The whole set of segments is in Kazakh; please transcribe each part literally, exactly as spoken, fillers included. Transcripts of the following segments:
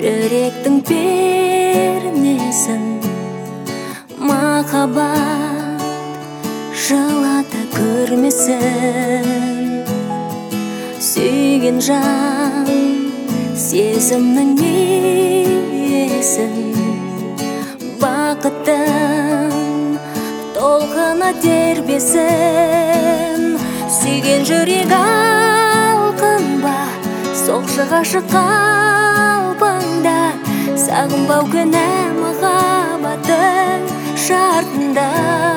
жүректің пернесін махаббат жылата көрмесін. Сүйген жан сезімнің иесін, бақыттың толқыны тербесін. Сүйген жүрек алқынба, соқшы ғашық қалпыңда, сағынбау күнә махаббаттың шартында.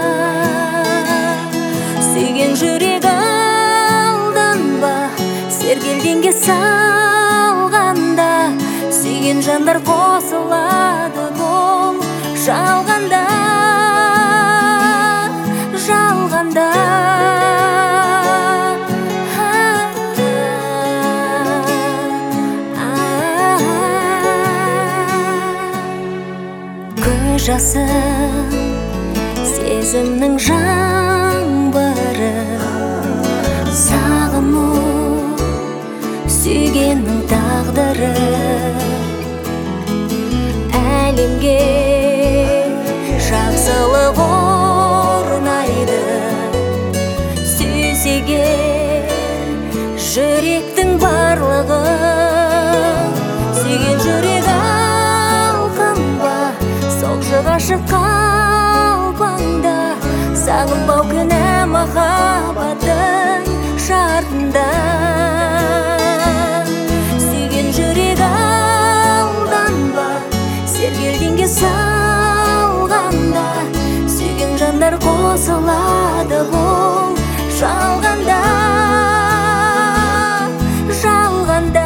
Сүйген жүрек алданба, сергелдеңге салғанда, сүйген жандар қосылады бұл жалғанда, жалғанда. Көз жасы сезімнің жаңбыры, сағыну сүйгеннің тағдыры. Әлемге жақсылық орнайды, сүйсеге жүректің барлығы. Сүйген жүрек алқынба, соқшы ғашық қалпыңда, сағынбау күнә махаббаттың шартында. Сүйген жүрек алданба, сергелдеңге салғанда, сүйген жандар қосылады бұл жалғанда, жалғанда.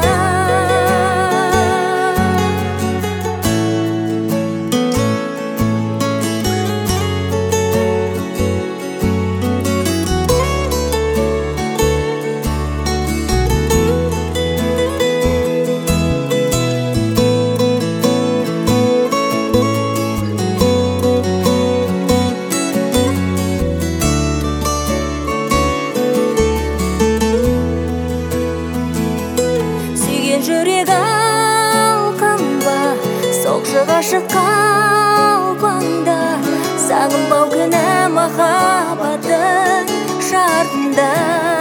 Жүрек алқынба, соқшы ғашық қалпыңда, сағынбау күнә махаббаттың шартында.